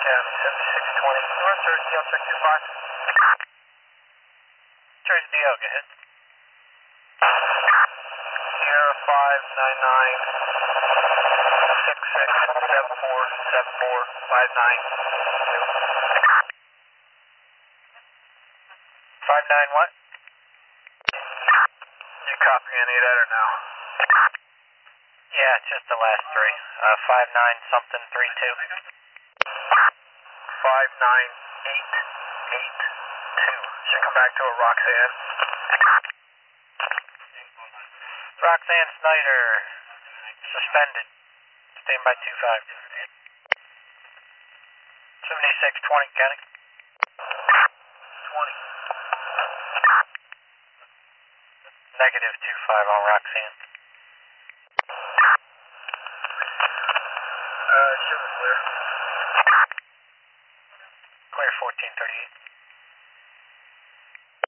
7620. North Jersey, DL check 25. Jersey DL, go ahead. Sierra 599 667474 59. 59 what? You copy any of that or no? Yeah, it's just the last three. 59 something 32. 59882. Should come back to a Roxanne. Roxanne Snyder, suspended. Stand by 25. 7620, got it? 20. Negative 25 on Roxanne. Sugar clear. Clear 1438.